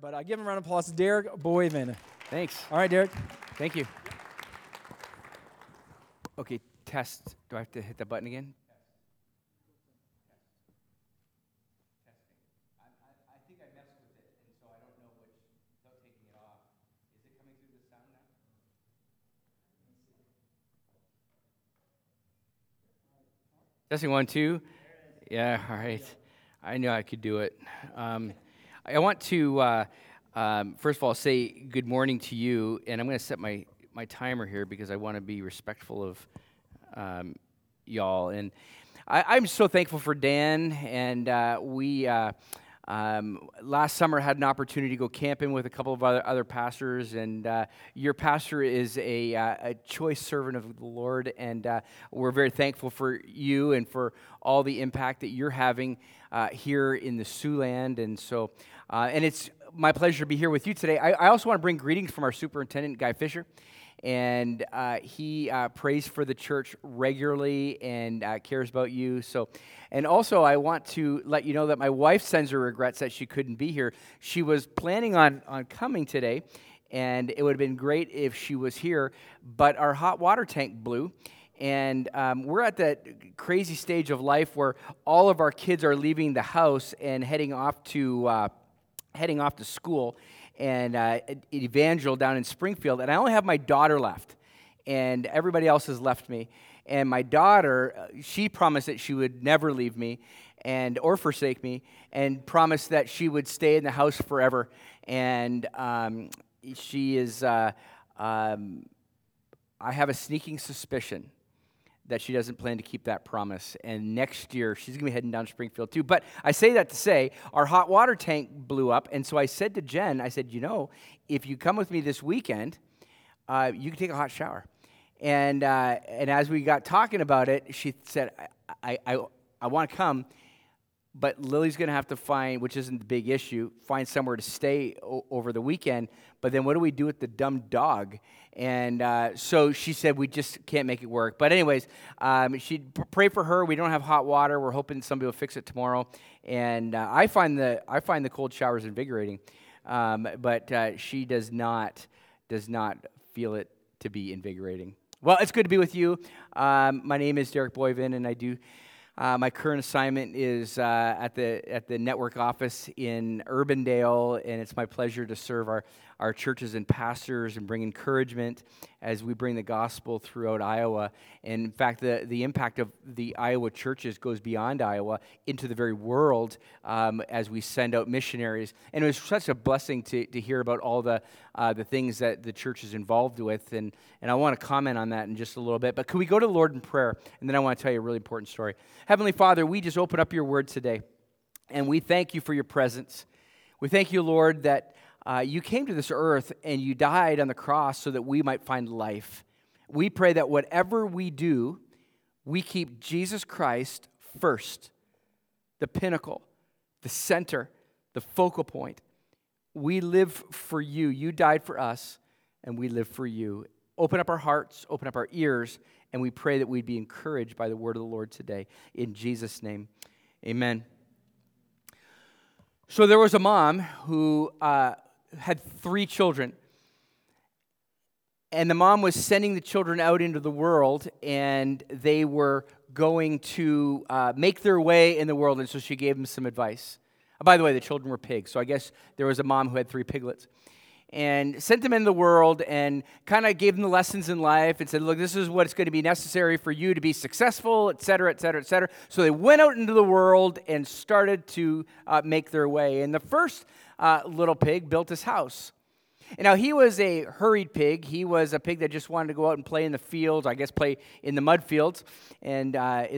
But give him a round of applause to Derek Boyven. Thanks. All right, Derek. Thank you. Okay, test. Do I have to hit the button again? I think I messed with it, and so I don't know which, without taking it off. Is it coming through the sound now? Testing 1, 2. Yeah, all right. I knew I could do it. I want to, first of all, say good morning to you, and I'm going to set my timer here because I want to be respectful of y'all. And I'm so thankful for Dan, and we last summer had an opportunity to go camping with a couple of other pastors, and your pastor is a choice servant of the Lord, and we're very thankful for you and for all the impact that you're having here in the Siouxland. And so, and it's my pleasure to be here with you today. I also want to bring greetings from our superintendent, Guy Fisher. And he prays for the church regularly and cares about you. So, and also I want to let you know that my wife sends her regrets that she couldn't be here. She was planning on coming today, and it would have been great if she was here, but our hot water tank blew. And we're at that crazy stage of life where all of our kids are leaving the house and heading off to school. And Evangel down in Springfield, and I only have my daughter left, and everybody else has left me. And my daughter, she promised that she would never leave me or forsake me, and promised that she would stay in the house forever. And she is, I have a sneaking suspicion that she doesn't plan to keep that promise. And next year, she's going to be heading down to Springfield too. But I say that to say, our hot water tank blew up. And so I said to Jen, I said, if you come with me this weekend, you can take a hot shower. And as we got talking about it, she said, I want to come, but Lily's going to have to find, which isn't the big issue, find somewhere to stay over the weekend. But then what do we do with the dumb dog? And so she said, we just can't make it work. But anyways, she'd pray for her. We don't have hot water. We're hoping somebody will fix it tomorrow. And I find the cold showers invigorating. But she does not feel it to be invigorating. Well, it's good to be with you. My name is Derek Boyven, and I do. My current assignment is at the network office in Urbandale, and it's my pleasure to serve our churches and pastors and bring encouragement as we bring the gospel throughout Iowa. And in fact, the impact of the Iowa churches goes beyond Iowa into the very world as we send out missionaries. And it was such a blessing to hear about all the things that the church is involved with. And I want to comment on that in just a little bit. But could we go to the Lord in prayer? And then I want to tell you a really important story. Heavenly Father, we just open up your word today, and we thank you for your presence. We thank you, Lord, that you came to this earth and you died on the cross so that we might find life. We pray that whatever we do, we keep Jesus Christ first, the pinnacle, the center, the focal point. We live for you. You died for us, and we live for you. Open up our hearts, open up our ears, and we pray that we'd be encouraged by the word of the Lord today. In Jesus' name, amen. So there was a mom who had 3 children, and the mom was sending the children out into the world, and they were going to make their way in the world, and so she gave them some advice. By the way, the children were pigs, so I guess there was a mom who had 3 piglets, and sent them into the world and kind of gave them the lessons in life and said, look, this is what's going to be necessary for you to be successful, et cetera, et cetera, et cetera. So they went out into the world and started to make their way. And the first little pig built his house. And now he was a hurried pig. He was a pig that just wanted to go out and play in the fields, I guess play in the mud fields. And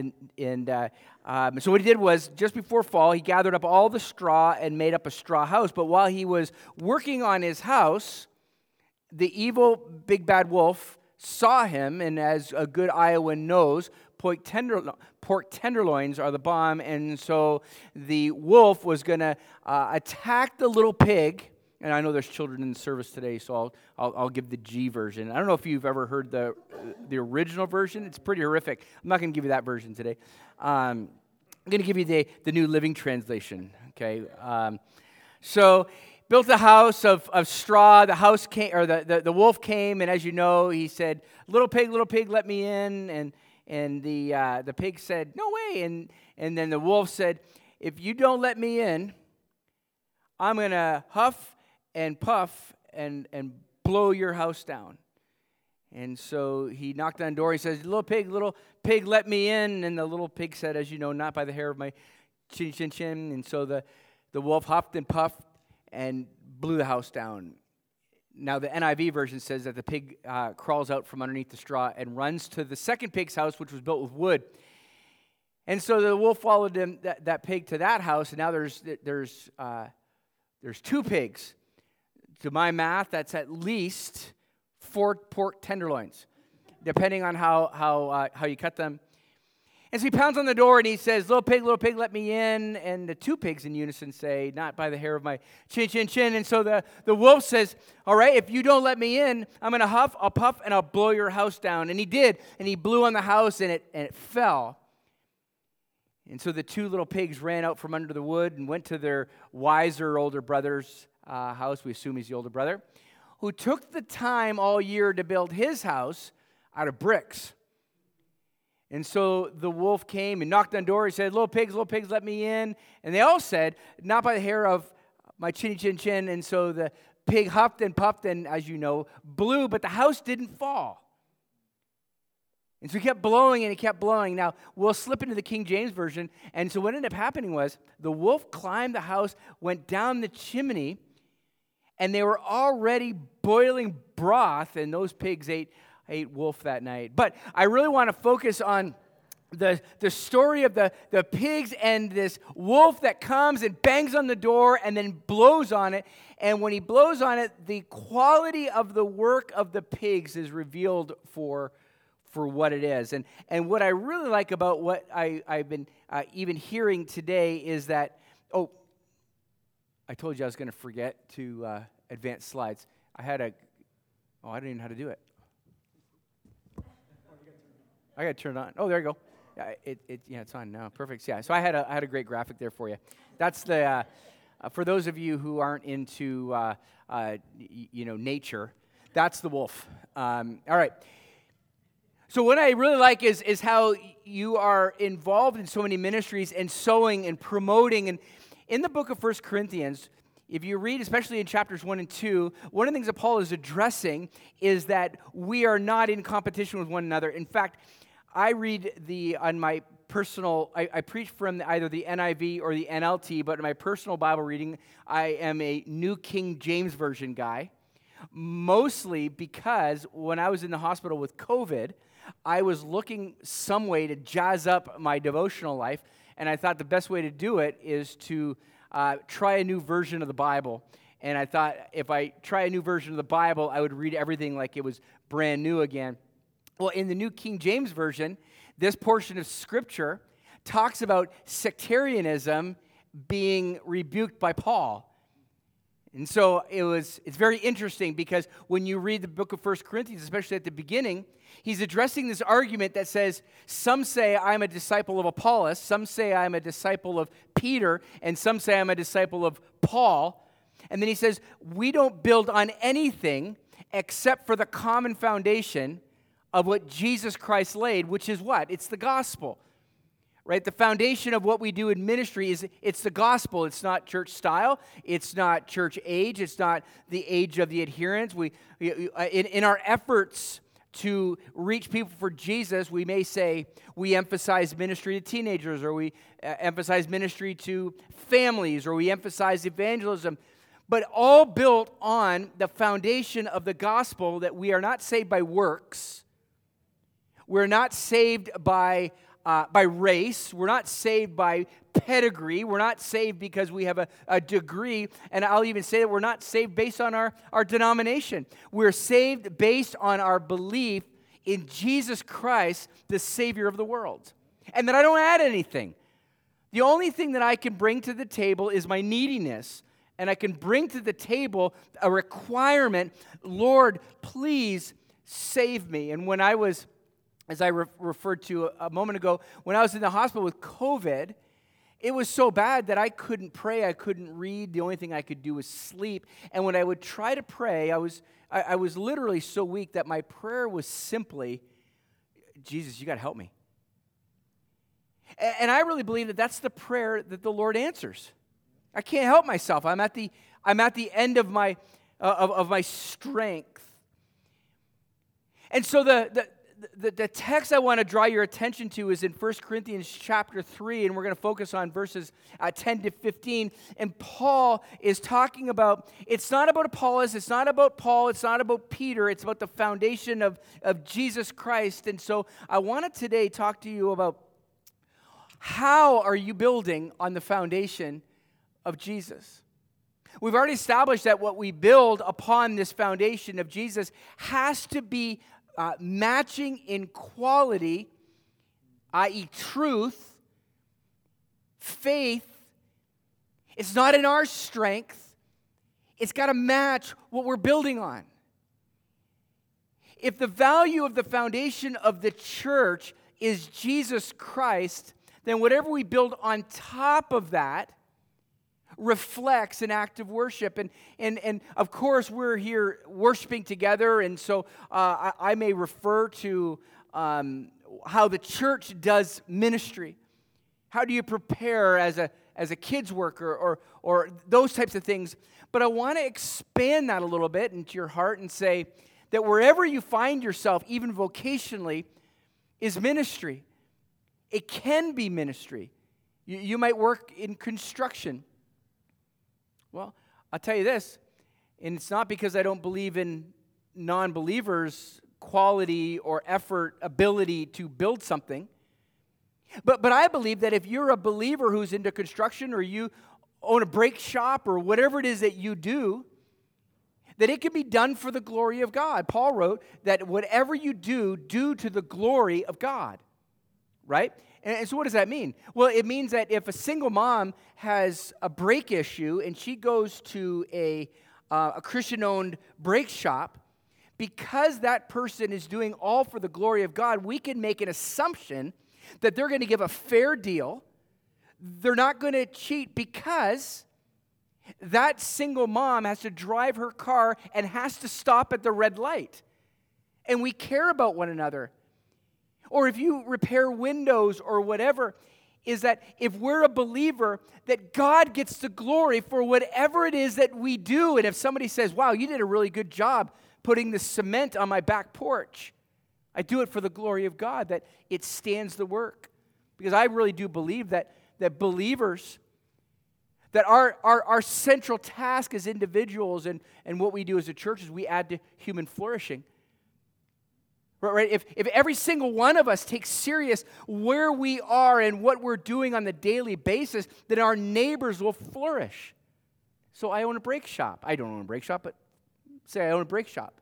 so what he did was, just before fall, he gathered up all the straw and made up a straw house. But while he was working on his house, the evil big bad wolf saw him, and as a good Iowan knows, pork tenderloins are the bomb. And so the wolf was going to attack the little pig. And I know there's children in the service today, so I'll give the G version. I don't know if you've ever heard the original version. It's pretty horrific. I'm not going to give you that version today. I'm going to give you the New Living Translation. Okay. So built a house of straw. The house came, or the wolf came, and as you know, he said, little pig, let me in." And the pig said, "No way." And then the wolf said, "If you don't let me in, I'm going to huff and puff and blow your house down." And so he knocked on the door. He says, little pig, let me in." And the little pig said, as you know, "Not by the hair of my chin, chin, chin." And so the wolf huffed and puffed and blew the house down. Now, the NIV version says that the pig crawls out from underneath the straw and runs to the second pig's house, which was built with wood. And so the wolf followed that pig to that house, and now there's 2 pigs. To my math, that's at least 4 pork tenderloins, depending on how you cut them. And so he pounds on the door and he says, little pig, let me in." And the 2 pigs in unison say, "Not by the hair of my chin, chin, chin." And so the wolf says, "All right, if you don't let me in, I'm going to huff, I'll puff, and I'll blow your house down." And he did, and he blew on the house, and it fell. And so the 2 little pigs ran out from under the wood and went to their wiser older brother's house. We assume he's the older brother, who took the time all year to build his house out of bricks. And so the wolf came and knocked on the door. He said, little pigs, let me in." And they all said, "Not by the hair of my chinny chin chin." And so the pig huffed and puffed and, as you know, blew, but the house didn't fall. And so he kept blowing and he kept blowing. Now, we'll slip into the King James Version. And so what ended up happening was the wolf climbed the house, went down the chimney, and they were already boiling broth, and those pigs ate wolf that night. But I really want to focus on the story of the pigs and this wolf that comes and bangs on the door and then blows on it. And when he blows on it, the quality of the work of the pigs is revealed for what it is. And what I really like about what I've been even hearing today is that, I told you I was going to forget to advance slides. I didn't even know how to do it. I got to turn it on. Oh, there you go. It's on now. Perfect. Yeah. So I had a great graphic there for you. That's the for those of you who aren't into nature. That's the wolf. All right. So what I really like is how you are involved in so many ministries and sowing and promoting. And in the book of 1 Corinthians, if you read, especially in chapters 1 and 2, one of the things that Paul is addressing is that we are not in competition with one another. In fact, I read on my personal, I preach from either the NIV or the NLT, but in my personal Bible reading, I am a New King James Version guy, mostly because when I was in the hospital with COVID, I was looking some way to jazz up my devotional life, and I thought the best way to do it is to try a new version of the Bible. And I thought if I try a new version of the Bible, I would read everything like it was brand new again. Well, in the New King James Version, this portion of Scripture talks about sectarianism being rebuked by Paul. And so it's very interesting because when you read the book of 1 Corinthians, especially at the beginning, he's addressing this argument that says, some say I'm a disciple of Apollos, some say I'm a disciple of Peter, and some say I'm a disciple of Paul. And then he says, we don't build on anything except for the common foundation of what Jesus Christ laid, which is what? It's the gospel, right? The foundation of what we do in ministry it's the gospel. It's not church style. It's not church age. It's not the age of the adherents. In our efforts to reach people for Jesus, we may say we emphasize ministry to teenagers, or we emphasize ministry to families, or we emphasize evangelism, but all built on the foundation of the gospel that we are not saved by works. We're not saved by race. We're not saved by pedigree. We're not saved because we have a degree. And I'll even say that we're not saved based on our denomination. We're saved based on our belief in Jesus Christ, the Savior of the world. And that I don't add anything. The only thing that I can bring to the table is my neediness. And I can bring to the table a requirement, Lord, please save me. And when I was, as I referred to a moment ago, when I was in the hospital with COVID, It was so bad that I couldn't pray, I couldn't read. The only thing I could do was sleep. And when I would try to pray, I was literally so weak that my prayer was simply, Jesus, you got to help me. And I really believe that that's the prayer that the Lord answers. I can't help myself. I'm at the end of my strength. And so the text I want to draw your attention to is in 1 Corinthians chapter 3, and we're going to focus on verses 10 to 15. And Paul is talking about, it's not about Apollos, it's not about Paul, it's not about Peter, it's about the foundation of Jesus Christ. And so I want to today talk to you about how are you building on the foundation of Jesus. We've already established that what we build upon this foundation of Jesus has to be matching in quality, i.e. truth, faith. It's not in our strength. It's got to match what we're building on. If the value of the foundation of the church is Jesus Christ, then whatever we build on top of that reflects an act of worship. And of course, we're here worshiping together, and so I may refer to how the church does ministry. How do you prepare as a kids worker or those types of things? But I want to expand that a little bit into your heart and say that wherever you find yourself, even vocationally, is ministry. It can be ministry. You might work in construction. Well, I'll tell you this, and it's not because I don't believe in non-believers' quality or effort, ability to build something, but I believe that if you're a believer who's into construction or you own a brake shop or whatever it is that you do, that it can be done for the glory of God. Paul wrote that whatever you do, do to the glory of God. Right? And so what does that mean? Well, it means that if a single mom has a brake issue and she goes to a Christian-owned brake shop, because that person is doing all for the glory of God, we can make an assumption that they're going to give a fair deal. They're not going to cheat because that single mom has to drive her car and has to stop at the red light. And we care about one another. Or if you repair windows or whatever, is that if we're a believer, that God gets the glory for whatever it is that we do. And if somebody says, wow, you did a really good job putting the cement on my back porch, I do it for the glory of God, that it stands the work. Because I really do believe that believers, that our central task as individuals and what we do as a church is we add to human flourishing. Right? If every single one of us takes serious where we are and what we're doing on the daily basis, then our neighbors will flourish. So I own a brake shop. I don't own a brake shop, but say I own a brake shop.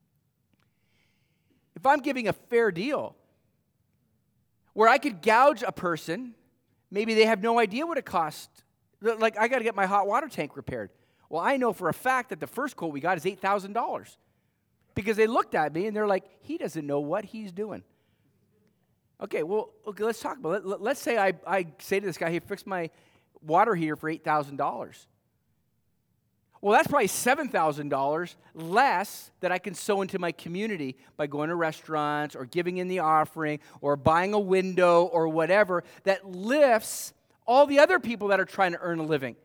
If I'm giving a fair deal where I could gouge a person, maybe they have no idea what it costs. Like, I got to get my hot water tank repaired. Well, I know for a fact that the first quote we got is $8,000. Because they looked at me and they're like, he doesn't know what he's doing. Okay, let's talk about it. Let's say I say to this guy, hey, fix my water heater for $8,000. Well, that's probably $7,000 less that I can sow into my community by going to restaurants or giving in the offering or buying a window or whatever that lifts all the other people that are trying to earn a living.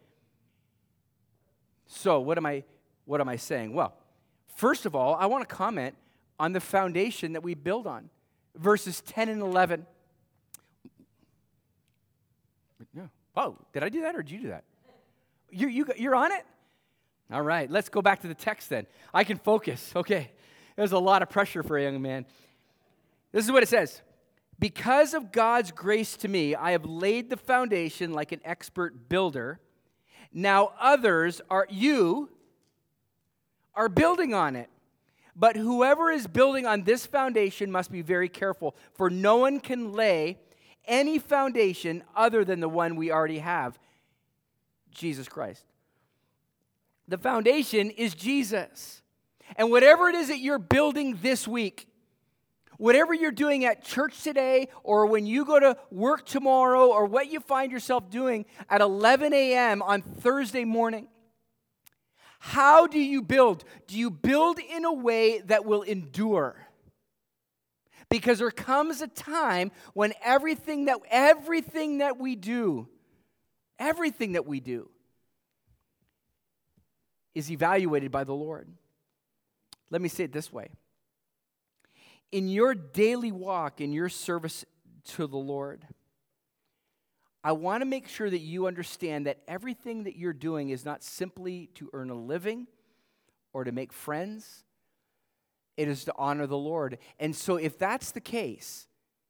So what am I saying? Well, first of all, I want to comment on the foundation that we build on. Verses 10 and 11. Oh, did I do that or did you do that? You're on it? All right, let's go back to the text then. I can focus. Okay, there's a lot of pressure for a young man. This is what it says. Because of God's grace to me, I have laid the foundation like an expert builder. Now others are building on it. But whoever is building on this foundation must be very careful, for no one can lay any foundation other than the one we already have, Jesus Christ. The foundation is Jesus. And whatever it is that you're building this week, Whatever you're doing at church today, or when you go to work tomorrow, or what you find yourself doing at 11 a.m. on Thursday morning, how do you build? Do you build in a way that will endure? Because there comes a time when everything that we do is evaluated by the Lord. Let me say it this way. In your daily walk, in your service to the Lord, I want to make sure that you understand that everything that you're doing is not simply to earn a living or to make friends. It is to honor the Lord. And so if that's the case,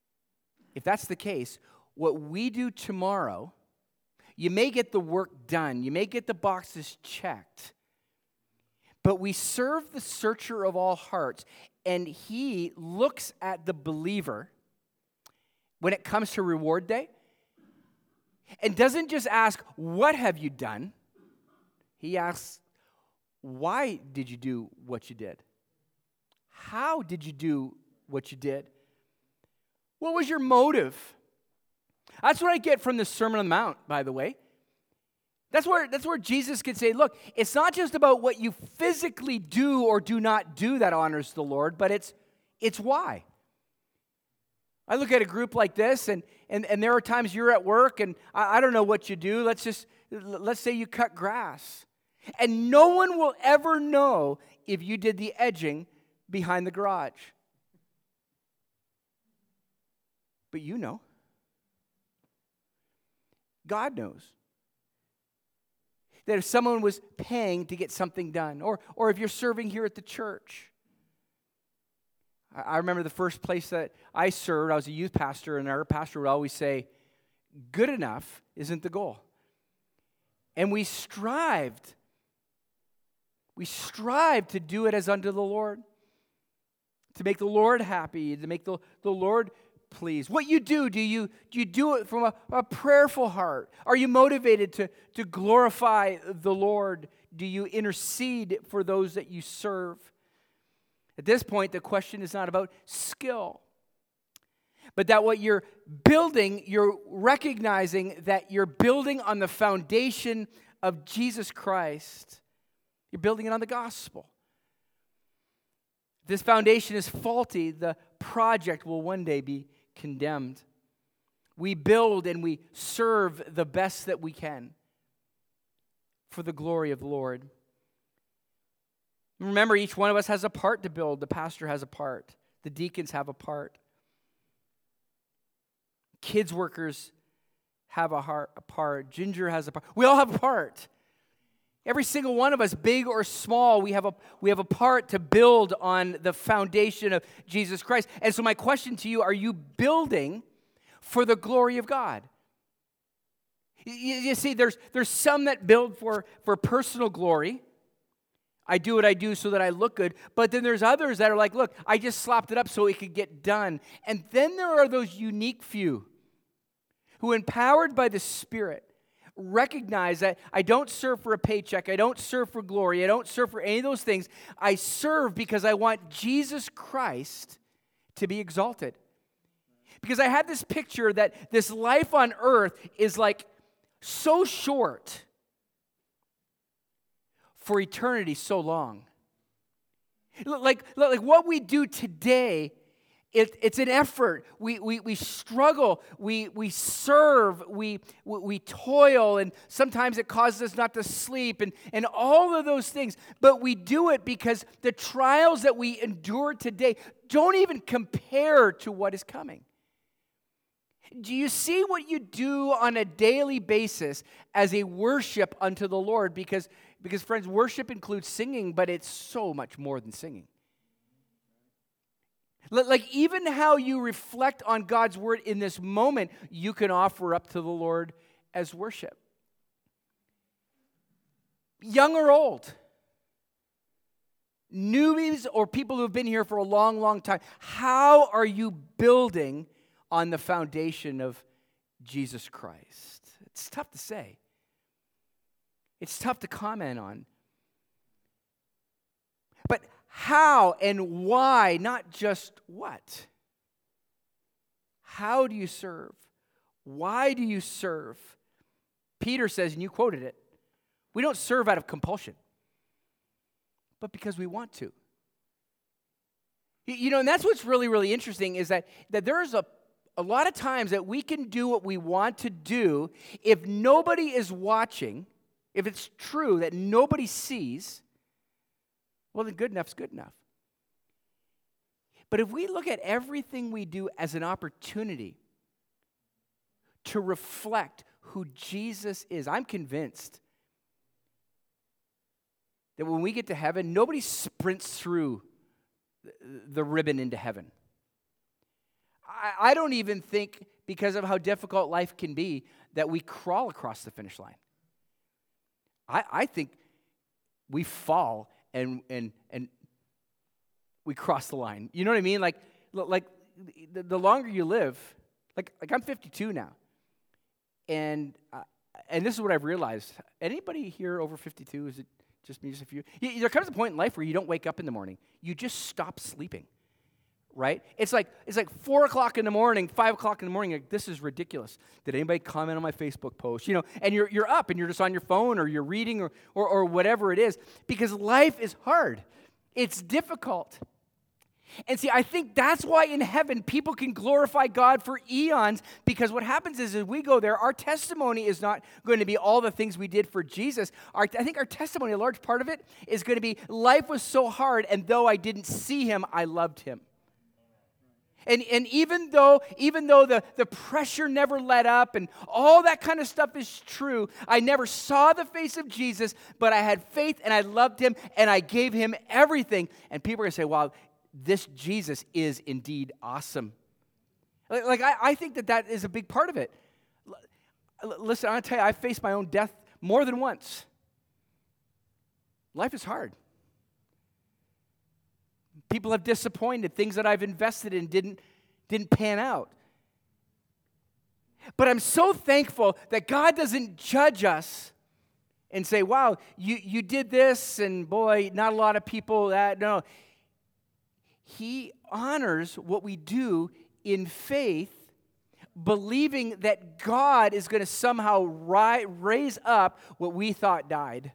what we do tomorrow, you may get the work done, you may get the boxes checked, but we serve the searcher of all hearts, and he looks at the believer when it comes to reward day and doesn't just ask, what have you done? He asks, why did you do what you did? How did you do what you did? What was your motive? That's what I get from the Sermon on the Mount, by the way. That's where Jesus could say, look, it's not just about what you physically do or do not do that honors the Lord, but it's why. I look at a group like this, and there are times you're at work, and I don't know what you do. Let's say you cut grass. And no one will ever know if you did the edging behind the garage. But you know. God knows. That if someone was paying to get something done, or if you're serving here at the church. I remember the first place that I served, I was a youth pastor, and our pastor would always say, good enough isn't the goal. And we strived to do it as unto the Lord, to make the Lord happy, to make the Lord pleased. What you do you do it from a prayerful heart? Are you motivated to glorify the Lord? Do you intercede for those that you serve? At this point, the question is not about skill, but that what you're building, you're recognizing that you're building on the foundation of Jesus Christ. You're building it on the gospel. If this foundation is faulty, the project will one day be condemned. We build and we serve the best that we can for the glory of the Lord. Remember, each one of us has a part to build. The pastor has a part. The deacons have a part. Kids workers have a part. Ginger has a part. We all have a part. Every single one of us, big or small, we have a part to build on the foundation of Jesus Christ. And so my question to you, are you building for the glory of God? You see, there's some that build for personal glory. I do what I do so that I look good. But then there's others that are like, look, I just slapped it up so it could get done. And then there are those unique few who, empowered by the Spirit, recognize that I don't serve for a paycheck. I don't serve for glory. I don't serve for any of those things. I serve because I want Jesus Christ to be exalted. Because I had this picture that this life on earth is like so short for eternity so long. Like what we do today, it's an effort. We struggle. We serve. We toil, and sometimes it causes us not to sleep, and all of those things. But we do it because the trials that we endure today don't even compare to what is coming. Do you see what you do on a daily basis as a worship unto the Lord? Because friends, worship includes singing, but it's so much more than singing. Like even how you reflect on God's word in this moment, you can offer up to the Lord as worship. Young or old, newbies or people who have been here for a long, long time, how are you building on the foundation of Jesus Christ? It's tough to say. It's tough to comment on. But how and why, not just what? How do you serve? Why do you serve? Peter says, and you quoted it, we don't serve out of compulsion, but because we want to. You know, and that's what's really, really interesting is that there's a lot of times that we can do what we want to do if nobody is watching, if it's true that nobody sees, well, then good enough's good enough. But if we look at everything we do as an opportunity to reflect who Jesus is, I'm convinced that when we get to heaven, nobody sprints through the ribbon into heaven. I don't even think, because of how difficult life can be, that we crawl across the finish line. I think we fall and we cross the line. You know what I mean? Like the longer you live, like I'm 52 now, and this is what I've realized. Anybody here over 52? Is it just me? Just a few? There comes a point in life where you don't wake up in the morning. You just stop sleeping. Right? It's like 4 o'clock in the morning, 5 o'clock in the morning. Like, this is ridiculous. Did anybody comment on my Facebook post? You know, and you're up and you're just on your phone or you're reading or whatever it is, because life is hard. It's difficult. And see, I think that's why in heaven people can glorify God for eons, because what happens is as we go there, our testimony is not going to be all the things we did for Jesus. I think our testimony, a large part of it, is going to be life was so hard, and though I didn't see him, I loved him. And even though the pressure never let up and all that kind of stuff is true, I never saw the face of Jesus, but I had faith and I loved him and I gave him everything. And people are going to say, wow, this Jesus is indeed awesome. I think that is a big part of it. Listen, I'm going to tell you, I've faced my own death more than once. Life is hard. People have disappointed. Things that I've invested in didn't pan out. But I'm so thankful that God doesn't judge us and say, wow, you did this, and boy, not a lot of people that. No. He honors what we do in faith, believing that God is going to somehow raise up what we thought died.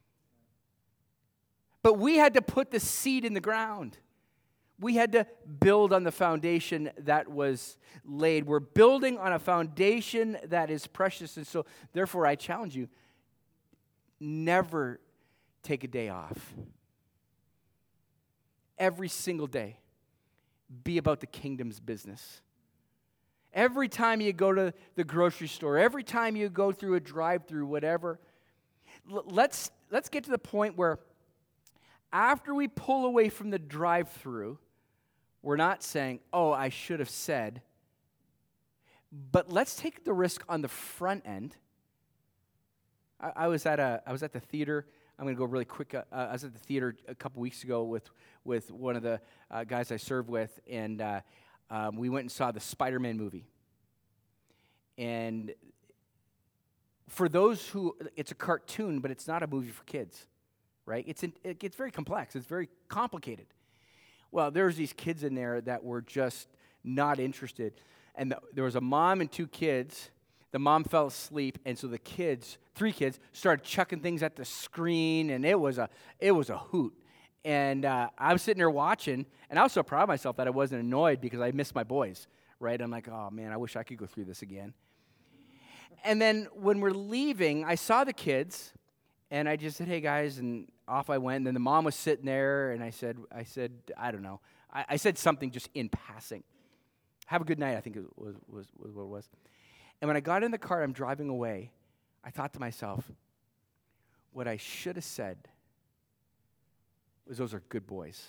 But we had to put the seed in the ground. We had to build on the foundation that was laid. We're building on a foundation that is precious. And so, therefore, I challenge you, never take a day off. Every single day, be about the kingdom's business. Every time you go to the grocery store, every time you go through a drive-through, whatever, let's get to the point where after we pull away from the drive-through, we're not saying, oh, I should have said, but let's take the risk on the front end. I was at the theater. I'm going to go really quick. I was at the theater a couple weeks ago with one of the guys I serve with, and we went and saw the Spider-Man movie. And for those who, it's a cartoon, but it's not a movie for kids. Right? It gets very complex. It's very complicated. Well, there's these kids in there that were just not interested. And there was a mom and two kids. The mom fell asleep, and so the kids, 3 kids, started chucking things at the screen, and it was a hoot. And I was sitting there watching, and I was so proud of myself that I wasn't annoyed because I missed my boys. Right? I'm like, oh, man, I wish I could go through this again. And then when we're leaving, I saw the kids, and I just said, hey, guys, and off I went. And then the mom was sitting there, and I said, I don't know. I said something just in passing. Have a good night, I think it was what it was. And when I got in the car, I'm driving away, I thought to myself, what I should have said was, those are good boys.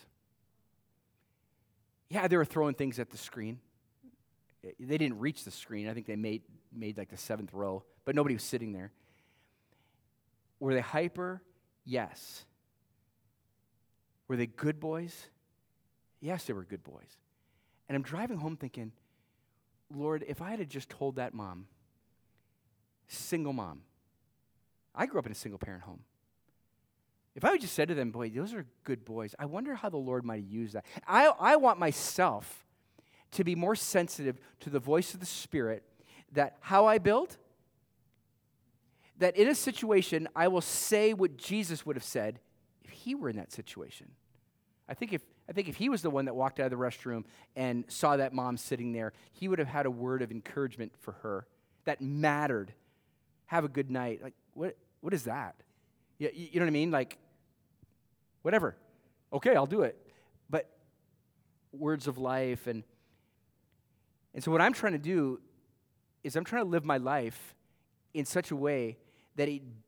Yeah, they were throwing things at the screen. They didn't reach the screen. I think they made like the 7th row, but nobody was sitting there. Were they hyper? Yes. Were they good boys? Yes, they were good boys. And I'm driving home thinking, Lord, if I had just told that mom, single mom, I grew up in a single-parent home. If I had just said to them, boy, those are good boys, I wonder how the Lord might have used that. I want myself to be more sensitive to the voice of the Spirit, that how I build, that in a situation, I will say what Jesus would have said if he were in that situation. I think if he was the one that walked out of the restroom and saw that mom sitting there, he would have had a word of encouragement for her that mattered. Have a good night. Like, what is that? You know what I mean? Like, whatever. Okay, I'll do it. But words of life. And so what I'm trying to do is I'm trying to live my life in such a way that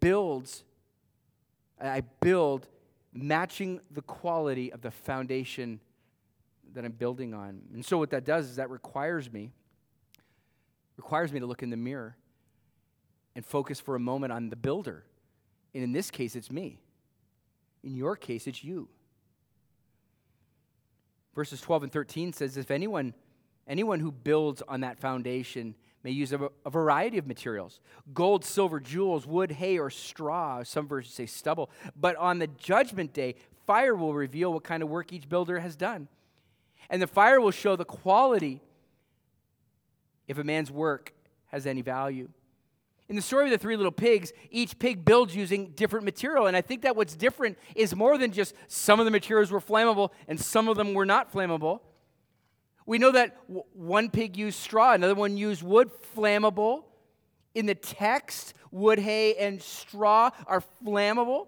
I build matching the quality of the foundation that I'm building on. And so what that does is that requires me to look in the mirror and focus for a moment on the builder. And in this case, it's me. In your case, it's you. Verses 12 and 13 says, if anyone who builds on that foundation may use a variety of materials, gold, silver, jewels, wood, hay, or straw. Some versions say stubble. But on the judgment day, fire will reveal what kind of work each builder has done. And the fire will show the quality if a man's work has any value. In the story of the three little pigs, each pig builds using different material. And I think that what's different is more than just some of the materials were flammable and some of them were not flammable. We know that one pig used straw, another one used wood, flammable. In the text, wood, hay, and straw are flammable.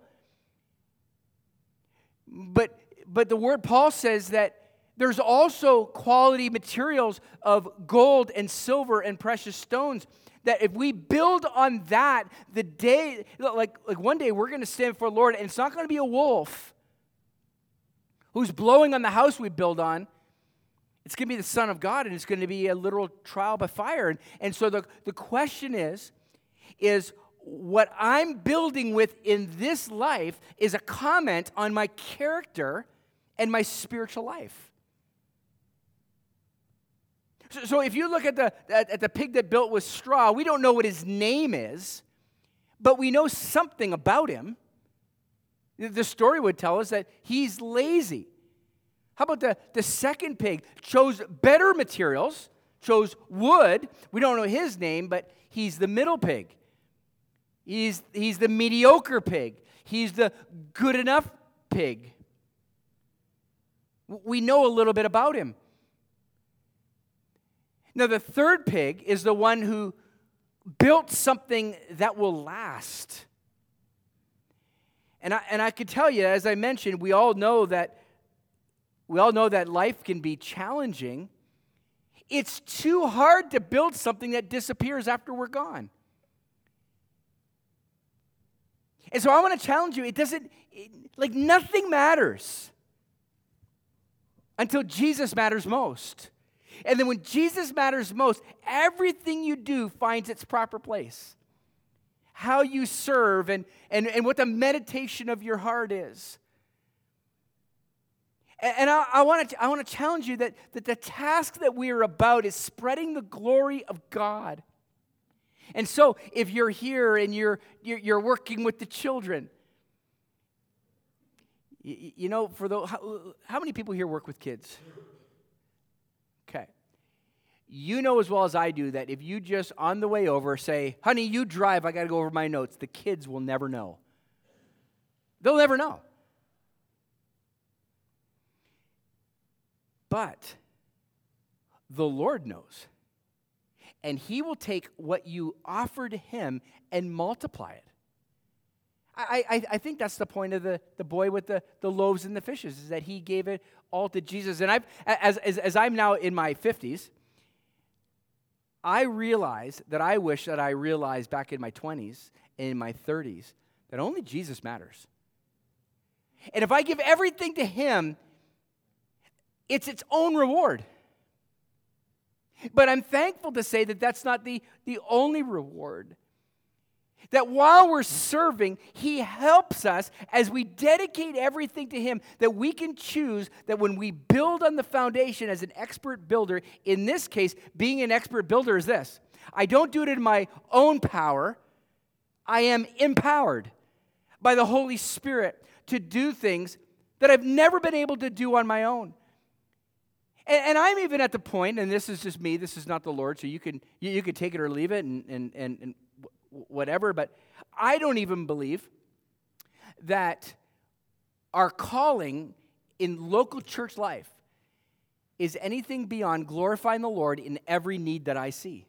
But the word Paul says that there's also quality materials of gold and silver and precious stones, that if we build on that, the day, like one day we're going to stand before the Lord, and it's not going to be a wolf who's blowing on the house we build on. It's going to be the Son of God, and it's going to be a literal trial by fire. And so the question is what I'm building with in this life is a comment on my character and my spiritual life. So if you look at the pig that built with straw, we don't know what his name is, but we know something about him. The story would tell us that he's lazy. How about the second pig? Chose better materials, chose wood. We don't know his name, but he's the middle pig. He's the mediocre pig. He's the good enough pig. We know a little bit about him. Now, the third pig is the one who built something that will last. And I could tell you, as I mentioned, we all know that life can be challenging. It's too hard to build something that disappears after we're gone. And so I want to challenge you. Nothing matters until Jesus matters most. And then when Jesus matters most, everything you do finds its proper place. How you serve and what the meditation of your heart is. And I want to challenge you that the task that we are about is spreading the glory of God. And so, if you're here and you're working with the children, you know, how many people here work with kids? Okay, you know as well as I do that if you just on the way over say, "Honey, you drive. I got to go over my notes," the kids will never know. They'll never know. But the Lord knows. And he will take what you offer to him and multiply it. I think that's the point of the boy with the loaves and the fishes, is that he gave it all to Jesus. And as I'm now in my 50s, I realize that I wish that I realized back in my 20s and in my 30s that only Jesus matters. And if I give everything to him, it's its own reward. But I'm thankful to say that that's not the only reward. That while we're serving, he helps us as we dedicate everything to him, that we can choose that when we build on the foundation as an expert builder, in this case, being an expert builder is this: I don't do it in my own power. I am empowered by the Holy Spirit to do things that I've never been able to do on my own. And I'm even at the point, and this is just me, this is not the Lord, so you can take it or leave it and whatever, but I don't even believe that our calling in local church life is anything beyond glorifying the Lord in every need that I see.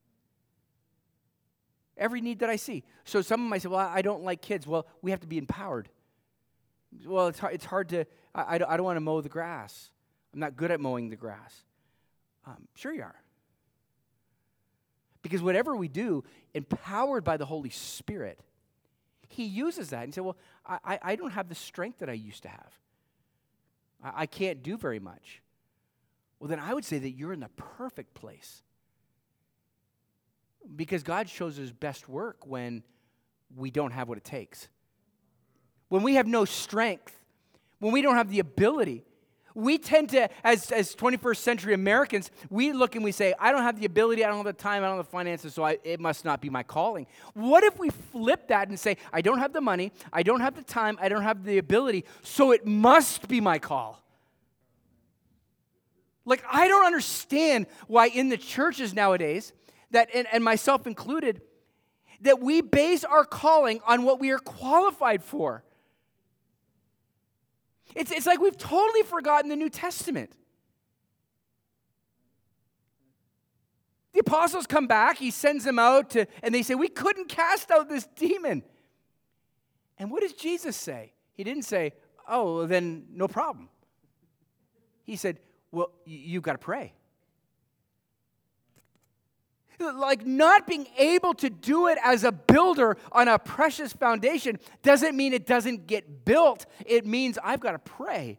Every need that I see. So some might say, well, I don't like kids. Well, we have to be empowered. Well, it's hard to, I don't want to mow the grass. I'm not good at mowing the grass. Sure you are. Because whatever we do, empowered by the Holy Spirit, He uses that and say, well, I don't have the strength that I used to have. I can't do very much. Well, then I would say that you're in the perfect place. Because God shows His best work when we don't have what it takes. When we have no strength, when we don't have the ability, we tend to, as 21st century Americans, we look and we say, I don't have the ability, I don't have the time, I don't have the finances, so it must not be my calling. What if we flip that and say, I don't have the money, I don't have the time, I don't have the ability, so it must be my call? Like, I don't understand why in the churches nowadays, that and myself included, that we base our calling on what we are qualified for. It's like we've totally forgotten the New Testament. The apostles come back, He sends them out, and they say, we couldn't cast out this demon. And what does Jesus say? He didn't say, oh, well, then no problem. He said, well, you've got to pray. Like, not being able to do it as a builder on a precious foundation doesn't mean it doesn't get built. It means I've got to pray.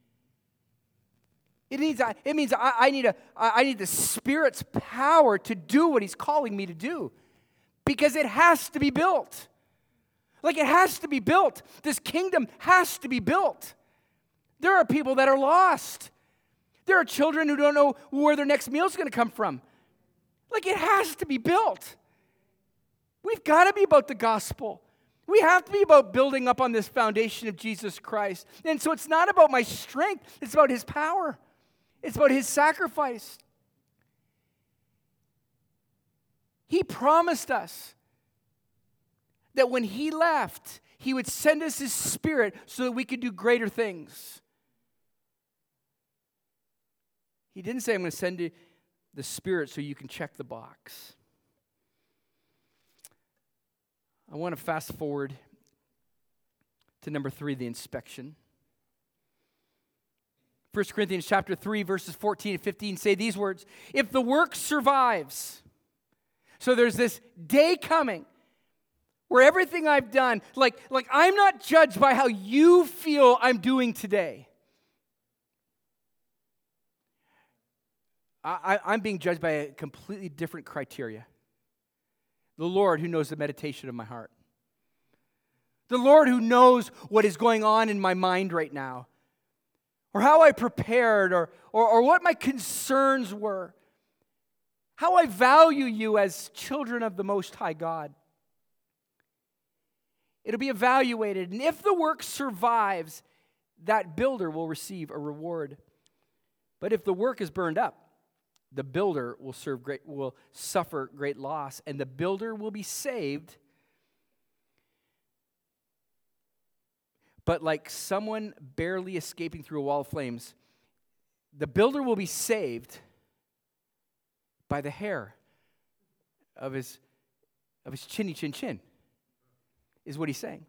It means I need the Spirit's power to do what He's calling me to do, because it has to be built. Like, it has to be built. This kingdom has to be built. There are people that are lost. There are children who don't know where their next meal is going to come from. Like, it has to be built. We've got to be about the gospel. We have to be about building up on this foundation of Jesus Christ. And so it's not about my strength. It's about His power. It's about His sacrifice. He promised us that when He left, He would send us His Spirit so that we could do greater things. He didn't say, I'm going to send you the Spirit so you can check the box. I want to fast forward to number 3, the inspection. 1 Corinthians chapter 3, verses 14 and 15 say these words, if the work survives, so there's this day coming where everything I've done, like I'm not judged by how you feel I'm doing today. I'm being judged by a completely different criteria. The Lord who knows the meditation of my heart. The Lord who knows what is going on in my mind right now. Or how I prepared, or what my concerns were. How I value you as children of the Most High God. It'll be evaluated, and if the work survives, that builder will receive a reward. But if the work is burned up, the builder will suffer great loss, and the builder will be saved. But like someone barely escaping through a wall of flames, the builder will be saved by the hair of his chinny chin chin, is what he's saying.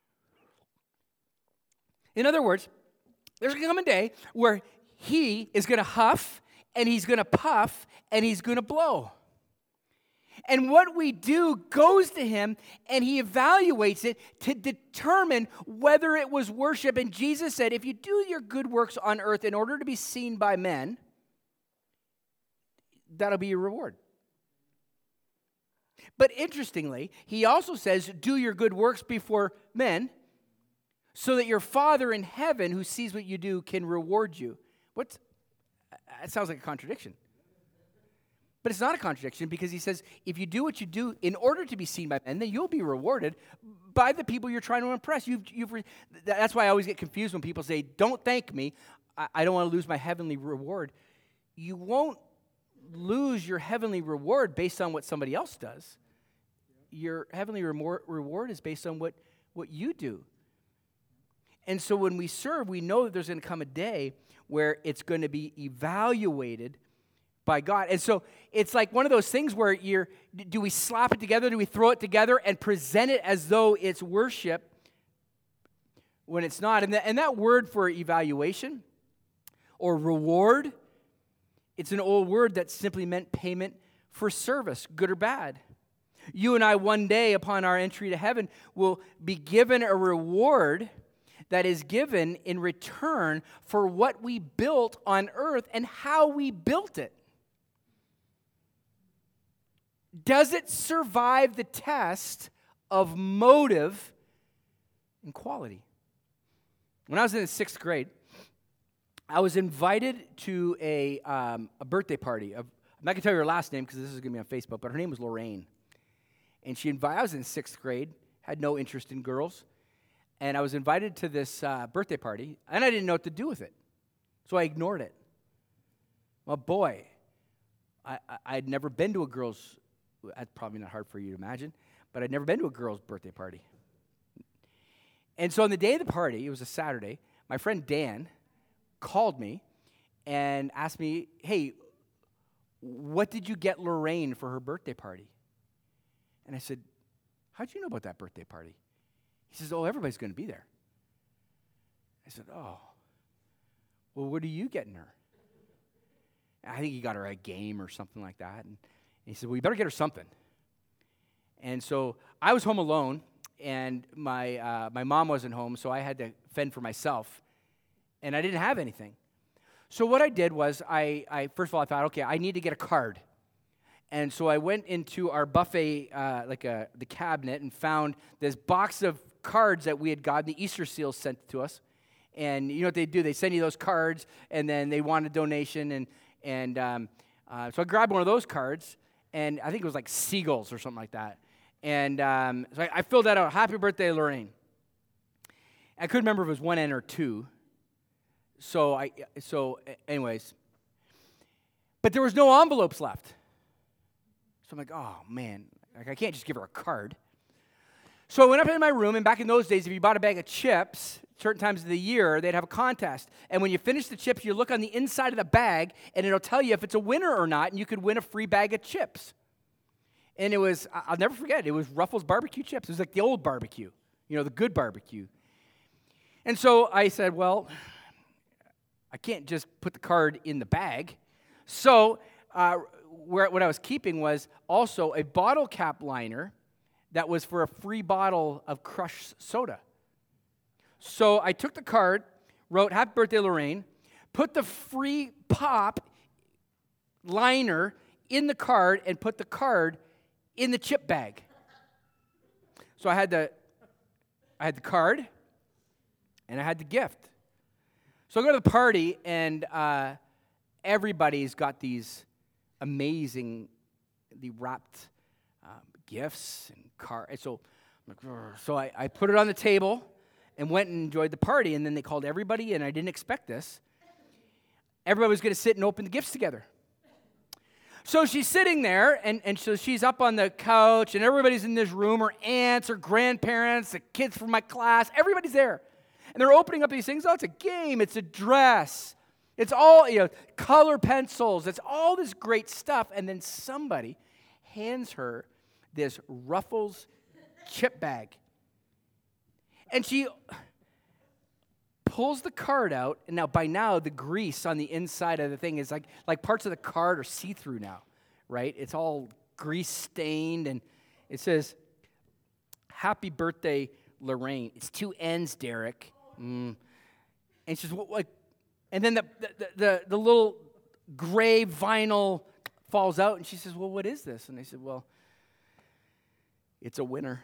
In other words, there's going to come a day where he is going to huff, and he's going to puff, and he's going to blow. And what we do goes to him, and he evaluates it to determine whether it was worship. And Jesus said, if you do your good works on earth in order to be seen by men, that'll be your reward. But interestingly, he also says, do your good works before men, so that your Father in heaven, who sees what you do, can reward you. That sounds like a contradiction. But it's not a contradiction, because he says, if you do what you do in order to be seen by men, then you'll be rewarded by the people you're trying to impress. That's why I always get confused when people say, don't thank me. I don't want to lose my heavenly reward. you won't lose your heavenly reward based on what somebody else does. Your heavenly reward is based on what you do. And so when we serve, we know that there's going to come a day where it's going to be evaluated by God. And so it's like one of those things where do we slap it together? Do we throw it together and present it as though it's worship when it's not? And that word for evaluation or reward, it's an old word that simply meant payment for service, good or bad. You and I one day upon our entry to heaven will be given a reward that is given in return for what we built on earth and how we built it. Does it survive the test of motive and quality? When I was in the 6th grade, I was invited to a birthday party. I'm not going to tell you her last name because this is going to be on Facebook, but her name was Lorraine. And I was in 6th grade, had no interest in girls, and I was invited to this birthday party, and I didn't know what to do with it. So I ignored it. Well, boy, I'd never been to a girl's, that's probably not hard for you to imagine, but I'd never been to a girl's birthday party. And so on the day of the party, it was a Saturday, my friend Dan called me and asked me, hey, what did you get Lorraine for her birthday party? And I said, how'd you know about that birthday party? He says, oh, everybody's going to be there. I said, oh, well, what are you getting her? I think he got her a game or something like that. And he said, well, you better get her something. And so I was home alone, and my mom wasn't home, so I had to fend for myself, and I didn't have anything. So what I did was I first of all, I thought, okay, I need to get a card. And so I went into our buffet, the cabinet, and found this box of cards that we had gotten, the Easter seals sent to us. And you know what they do? They send you those cards, and then they want a donation. And so I grabbed one of those cards, and I think it was like seagulls or something like that. And so I filled that out. Happy birthday, Lorraine. I couldn't remember if it was one N or two. So anyways. But there was no envelopes left. So I'm like, oh, man, I can't just give her a card. So I went up into my room, and back in those days, if you bought a bag of chips, certain times of the year, they'd have a contest. And when you finish the chips, you look on the inside of the bag, and it'll tell you if it's a winner or not, and you could win a free bag of chips. And it was, I'll never forget, it was Ruffles barbecue chips. It was like the old barbecue, the good barbecue. And so I said, well, I can't just put the card in the bag. So what I was keeping was also a bottle cap liner that was for a free bottle of crushed soda. So I took the card, wrote Happy Birthday, Lorraine, put the free pop liner in the card, and put the card in the chip bag. So I had the card, and I had the gift. So I go to the party, and everybody's got these amazingly wrapped gifts and cards. So I put it on the table and went and enjoyed the party, and then they called everybody, and I didn't expect this. Everybody was going to sit and open the gifts together. So she's sitting there, and so she's up on the couch, and everybody's in this room, her aunts, her grandparents, the kids from my class, everybody's there. And they're opening up these things. Oh, it's a game, it's a dress. It's all, color pencils. It's all this great stuff. And then somebody hands her this Ruffles chip bag. And she pulls the card out. And by now, the grease on the inside of the thing is like parts of the card are see-through now, right? It's all grease-stained. And it says, Happy Birthday, Lorraine. It's 2 N's, Derek. And she's like, and then the little gray vinyl falls out, and she says, well, what is this? And I said, well, it's a winner.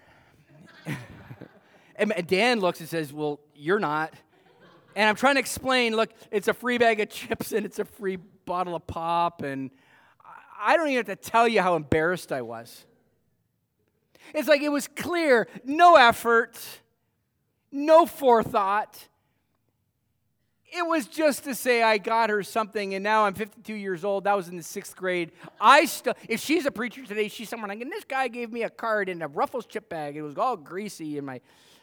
And Dan looks and says, well, you're not. And I'm trying to explain, look, it's a free bag of chips, and it's a free bottle of pop, and I don't even have to tell you how embarrassed I was. It's like it was clear, no effort, no forethought. It was just to say I got her something, and now I'm 52 years old. That was in the 6th grade. If she's a preacher today, she's somewhere like, and this guy gave me a card in a Ruffles chip bag. It was all greasy in my...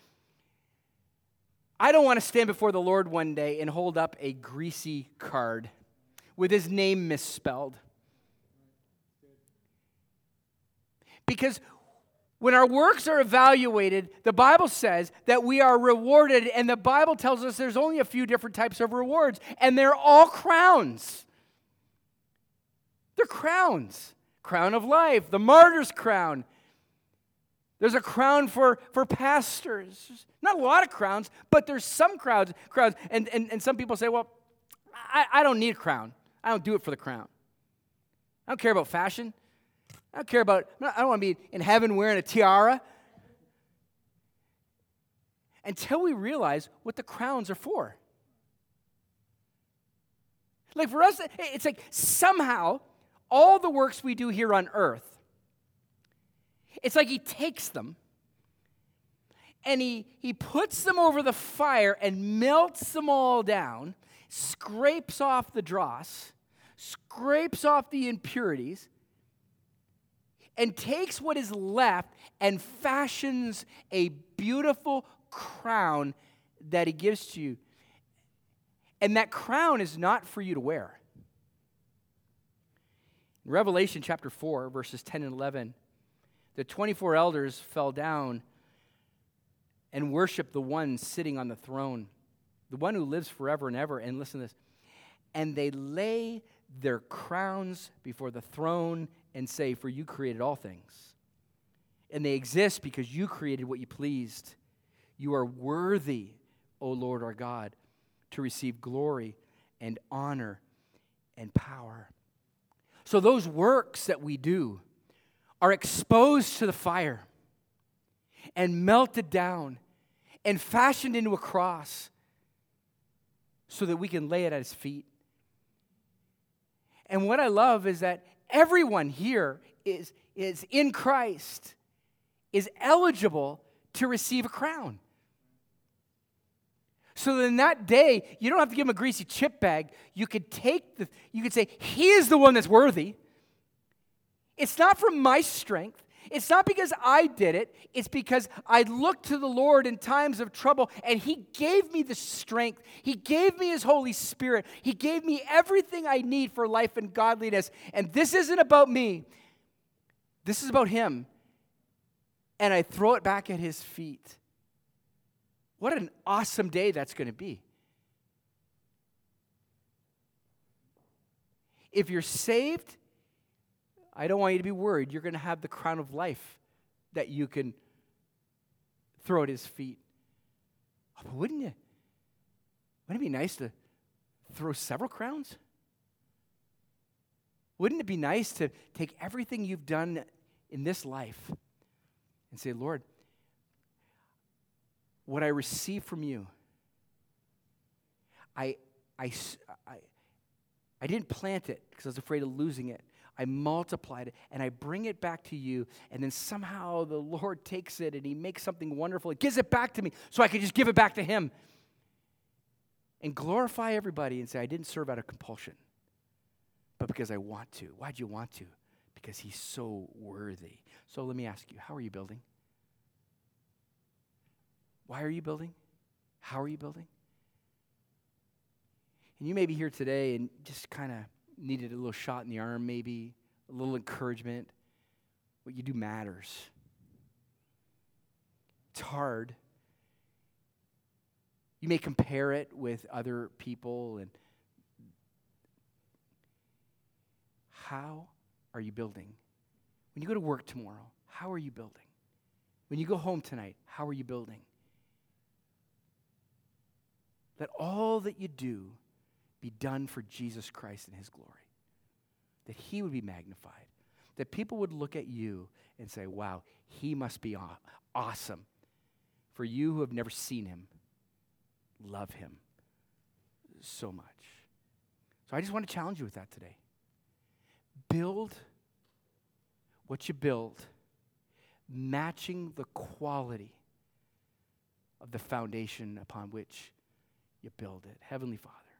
I don't want to stand before the Lord one day and hold up a greasy card with his name misspelled. Because when our works are evaluated, the Bible says that we are rewarded, and the Bible tells us there's only a few different types of rewards, and they're all crowns. They're crowns. Crown of life, the martyr's crown. There's a crown for pastors. Not a lot of crowns, but there's some crowns. And some people say, well, I don't need a crown. I don't do it for the crown. I don't care about fashion. I don't want to be in heaven wearing a tiara. Until we realize what the crowns are for. Like for us, it's like somehow all the works we do here on earth, it's like he takes them and he puts them over the fire and melts them all down, scrapes off the dross, scrapes off the impurities, and takes what is left and fashions a beautiful crown that he gives to you. And that crown is not for you to wear. In Revelation chapter 4, verses 10 and 11, the 24 elders fell down and worshiped the one sitting on the throne, the one who lives forever and ever. And listen to this. And they lay their crowns before the throne and say, for you created all things. And they exist because you created what you pleased. You are worthy, O Lord our God, to receive glory and honor and power. So those works that we do are exposed to the fire and melted down and fashioned into a cross so that we can lay it at his feet. And what I love is that everyone here is in Christ, is eligible to receive a crown. So that in that day, you don't have to give him a greasy chip bag. You could say, he is the one that's worthy. It's not from my strength. It's not because I did it. It's because I looked to the Lord in times of trouble, and he gave me the strength. He gave me his Holy Spirit. He gave me everything I need for life and godliness. And this isn't about me. This is about him. And I throw it back at his feet. What an awesome day that's going to be. If you're saved, I don't want you to be worried. You're going to have the crown of life that you can throw at his feet. Oh, but wouldn't it be nice to throw several crowns? Wouldn't it be nice to take everything you've done in this life and say, Lord, what I receive from you, I didn't plant it because I was afraid of losing it. I multiplied it, and I bring it back to you, and then somehow the Lord takes it, and he makes something wonderful. He gives it back to me so I can just give it back to him and glorify everybody and say, I didn't serve out of compulsion, but because I want to. Why'd you want to? Because he's so worthy. So let me ask you, how are you building? Why are you building? How are you building? And you may be here today and just kind of needed a little shot in the arm, maybe a little encouragement. What you do matters. It's hard. You may compare it with other people. And how are you building? When you go to work tomorrow, how are you building? When you go home tonight, how are you building? Let all that you do be done for Jesus Christ and his glory. That he would be magnified. That people would look at you and say, wow, he must be awesome. For you who have never seen him, love him so much. So I just want to challenge you with that today. Build what you build, matching the quality of the foundation upon which you build it. Heavenly Father,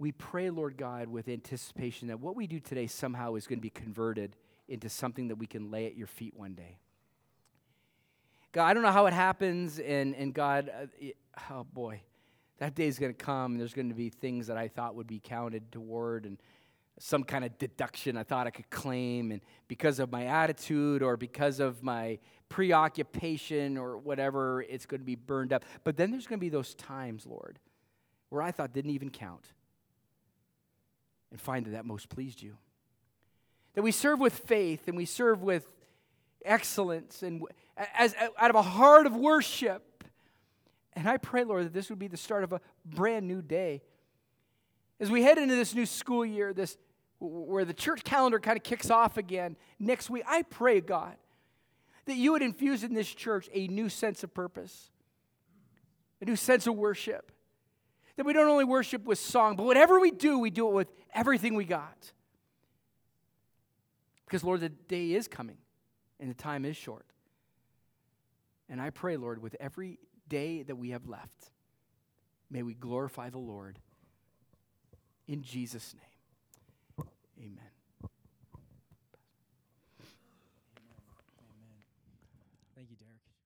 we pray, Lord God, with anticipation that what we do today somehow is going to be converted into something that we can lay at your feet one day. God, I don't know how it happens, and God, oh boy, that day is going to come, and there's going to be things that I thought would be counted toward, and some kind of deduction I thought I could claim, and because of my attitude or because of my preoccupation or whatever, it's going to be burned up. But then there's going to be those times, Lord, where I thought didn't even count, and find that most pleased you. That we serve with faith, and we serve with excellence, and as out of a heart of worship. And I pray, Lord, that this would be the start of a brand new day. As we head into this new school year, this where the church calendar kind of kicks off again next week, I pray, God, that you would infuse in this church a new sense of purpose, a new sense of worship. That we don't only worship with song, but whatever we do it with everything we got. Because, Lord, the day is coming, and the time is short. And I pray, Lord, with every day that we have left, may we glorify the Lord. In Jesus' name, amen. Amen. Thank you, Derek.